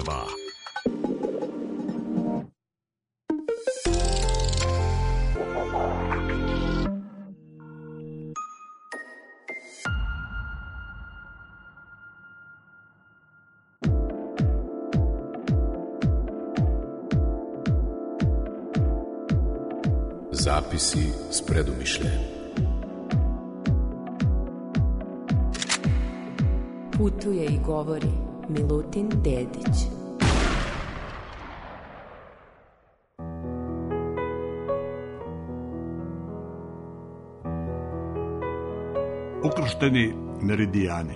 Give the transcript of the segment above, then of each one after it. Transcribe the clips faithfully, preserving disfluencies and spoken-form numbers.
dva. Zapisi s predumišljajem. Putuje i govori Milutin Dedić. Ukršteni meridijani.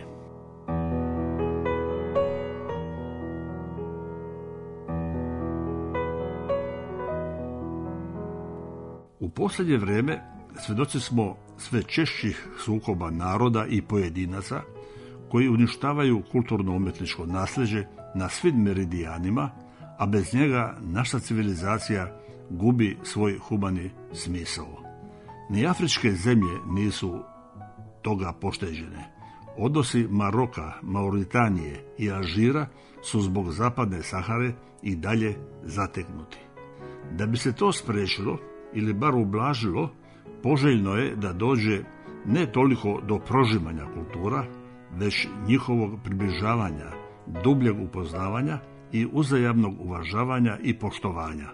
U posljednje vrijeme svjedoci smo sve češćih sukoba naroda i pojedinaca koji uništavaju kulturno-umjetničko nasljeđe na svim meridijanima, a bez njega naša civilizacija gubi svoj humani smisao. Ni afričke zemlje nisu toga pošteđene. Odnosi Maroka, Mauritanije i Alžira su zbog zapadne Sahare i dalje zategnuti. Da bi se to spriječilo ili bar ublažilo, poželjno je da dođe ne toliko do prožimanja kultura, već njihovog približavanja, dubljeg upoznavanja i uzajamnog uvažavanja i poštovanja.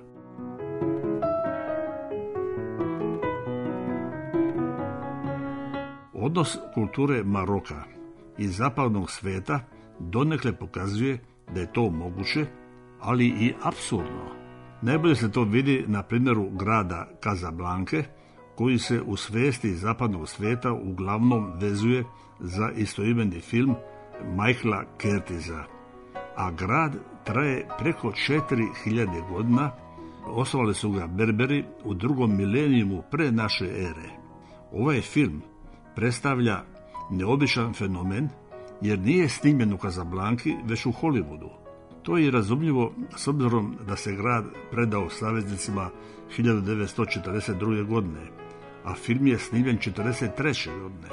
Odnos kulture Maroka i zapadnog svijeta donekle pokazuje da je to moguće, ali i apsurdno. Najbolje se to vidi na primjeru grada Casablanke, koji se u svijesti zapadnog svijeta uglavnom vezuje za istoimeni film Michaela Curtisa, a grad traje preko četiri hiljade godina. Osnovali su ga Berberi u drugom milenijumu pre naše ere. Ovaj film predstavlja neobičan fenomen jer nije snimljen u Casablanki, već u Hollywoodu. To je i razumljivo s obzirom da se grad predao saveznicima hiljadu devetsto četrdeset druge. godine, a film je snimljen četrdeset treće. godine.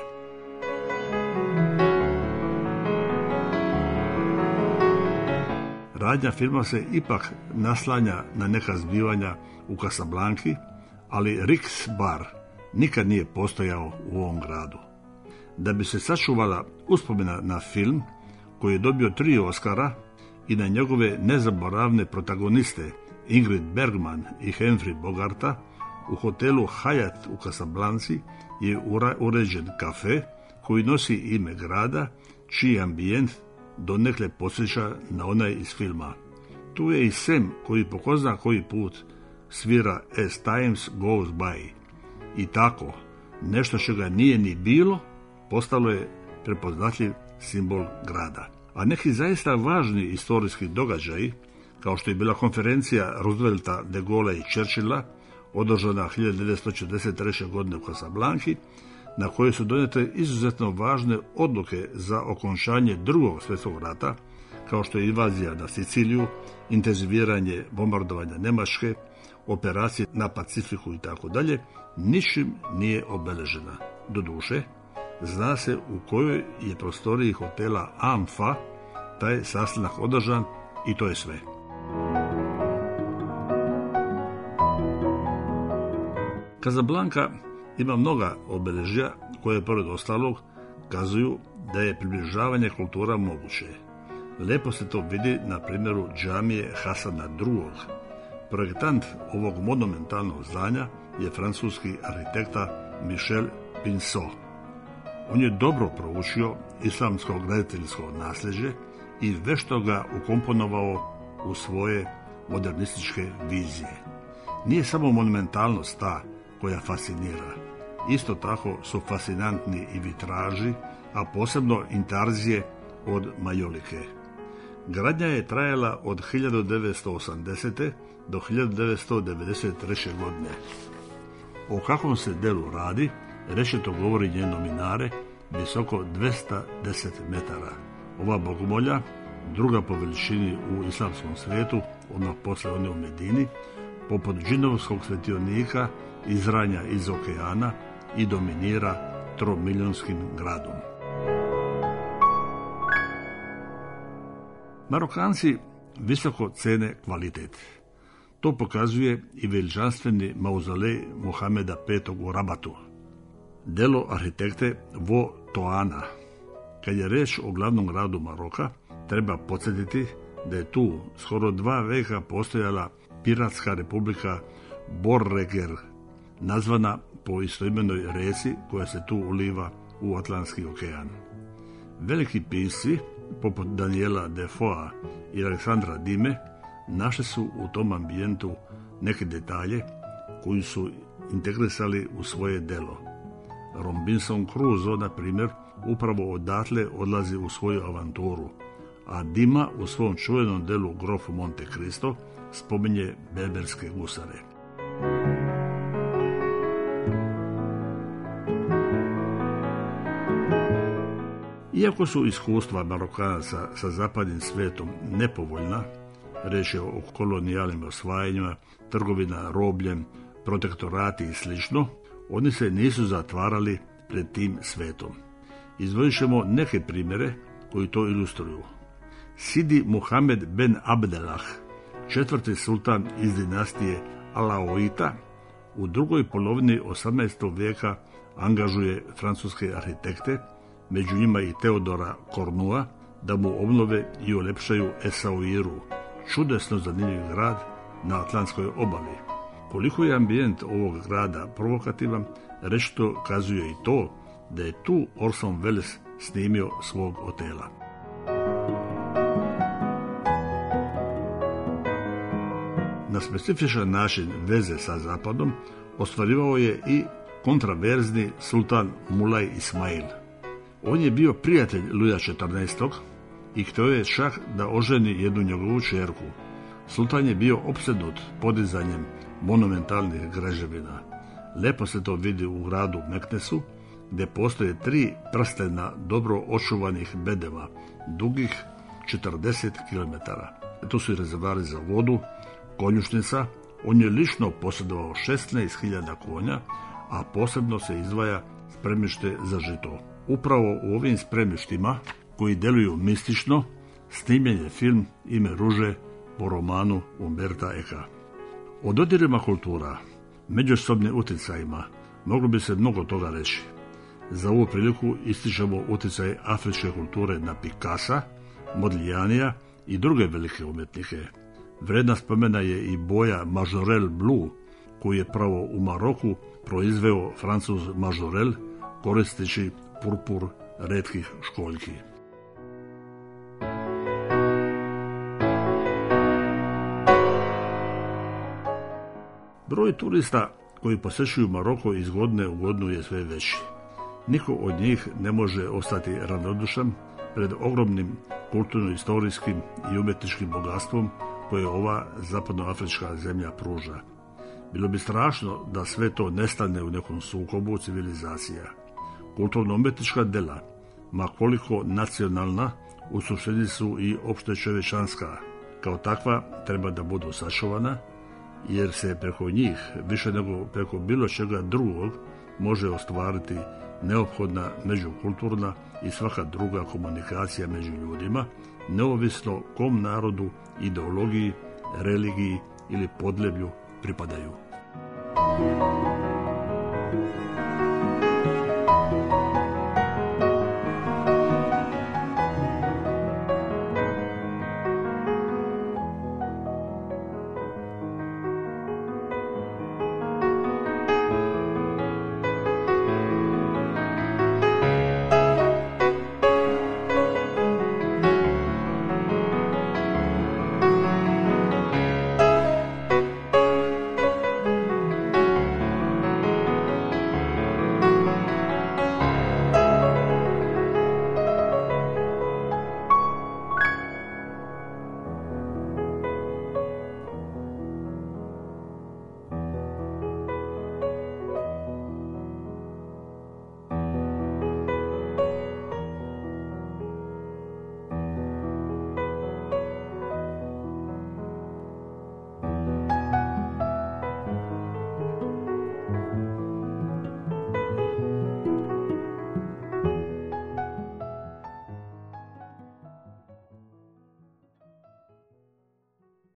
Radnja filma se ipak naslanja na neka zbivanja u Casablanki, ali Rix bar nikad nije postojao u ovom gradu. Da bi se sačuvala uspomena na film, koji je dobio tri Oscara, i na njegove nezaboravne protagoniste Ingrid Bergman i Humphrey Bogarta, u hotelu Hyatt u Casablanci je uređen kafe koji nosi ime grada, čiji ambijent donekle podsjeća na onaj iz filma. Tu je i Sam koji po ko zna koji put svira As Times Goes By. I tako, nešto čega nije ni bilo, postalo je prepoznatljiv simbol grada. A neki zaista važni istorijski događaji, kao što je bila konferencija Roosevelta, De Gaulea i Churchilla, održana hiljadu devetsto četrdeset treće. godine u Casablanki, na kojoj su donijete izuzetno važne odluke za okončanje drugog svjetskog rata, kao što je invazija na Siciliju, intenziviranje bombardovanja Njemačke, operacije na Pacifiku itd., ničim nije obeležena. Doduše, zna se u kojoj je prostoriji hotela Amfa taj sastanak održan i to je sve. Casablanka ima mnoga obeležja koje, pored ostalog, kazuju da je približavanje kultura moguće. Lijepo se to vidi na primjeru džamije Hasana drugog. Projektant ovog monumentalnog zdanja je francuski arhitekta Michel Pinsot. On je dobro proučio islamsko graditeljsko nasljeđe i vešto ga ukomponovao u svoje modernističke vizije. Nije samo monumentalnost ta koja fascinira. Isto tako su fascinantni i vitraži, a posebno intarzije od majolike. Gradnja je trajala od hiljadu devetsto osamdesete. do hiljadu devetsto devedeset treće. godine. O kakvom se delu radi, rečito govori njeno minare, visoko dvjesto deset metara. Ova bogomolja, druga po veličini u islamskom svijetu, odmah posle one u Medini, poput džinovskog svetionika, izranja iz okeana i dominira tromilijonskim gradom. Marokanci visoko cene kvalitet. To pokazuje i veličanstveni mauzolej Mohameda petog u Rabatu. Delo arhitekte Vo Toana. Kad je reč o glavnom gradu Maroka, treba podsjetiti da je tu skoro dva veka postojala piratska republika Borreger, nazvana po istoimenoj reci koja se tu uliva u Atlantski okean. Veliki pisci, poput Daniela Defoea i Aleksandra Dime, našli su u tom ambijentu neke detalje koji su integrisali u svoje delo. Robinson Crusoe, na primjer, upravo odatle odlazi u svoju avanturu, a Dima u svom čuvenom delu Grof Monte Cristo spominje berberske gusare. Iako su iskustva Marokanaca sa zapadnim svetom nepovoljna, reč je o kolonijalnim osvajanjima, trgovina robljem, protektorati i slično, oni se nisu zatvarali pred tim svetom. Izdvojit ćemo neke primjere koji to ilustruju. Sidi Muhammed ben Abdelah, četvrti sultan iz dinastije Alaoita, u drugoj polovini osamnaestog vijeka angažuje francuske arhitekte, među njima i Teodora Cornua, da mu obnove i uljepšaju Essaouiru, čudesno zanimljiv grad na Atlantskoj obali. Koliko je ambijent ovog grada provokativan, rečito kazuje i to da je tu Orson Welles snimio svog hotela. Na specifičan način veze sa zapadom ostvarivao je i kontraverzni sultan Mulaj Ismail. On je bio prijatelj Luja četrnaestog i htio je čak da oženi jednu njegovu ćerku. Sultan je bio opsednut podizanjem monumentalnih građevina. Lepo se to vidi u gradu Meknesu, gdje postoje tri prstena dobro očuvanih bedema, dugih četrdeset kilometara. Tu su i rezervari za vodu, konjušnica. On je lično posjedovao šesnaest hiljada konja, a posebno se izdvaja spremište za žito. Upravo u ovim spremištima, koji deluju mistično, snimljen je film Ime ruže po romanu Umberta Eka. O dodirima kultura, međusobnim utjecajima, moglo bi se mnogo toga reći. Za ovu priliku ističemo utjecaj afričke kulture na Picassa, Modiglianija i druge velike umjetnike. Vredna spomena je i boja Majorelle Blue, koju je pravo u Maroku proizveo Francuz Majorelle, koristeći purpur retkih školjki. Broj turista koji posjećuju Maroko iz godine u godinu je sve veći. Niko od njih ne može ostati ravnodušan pred ogromnim kulturno-historijskim i umjetničkim bogatstvom koje ova zapadnoafrička zemlja pruža. Bilo bi strašno da sve to nestane u nekom sukobu civilizacija. Kulturno-umjetnička dela, ma koliko nacionalna, u suštini su i opštečovječanska. Kao takva treba da budu sačuvana, jer se preko njih, više nego preko bilo čega drugog, može ostvariti neophodna međukulturna i svaka druga komunikacija među ljudima, neovisno kom narodu, ideologiji, religiji ili podneblju pripadaju.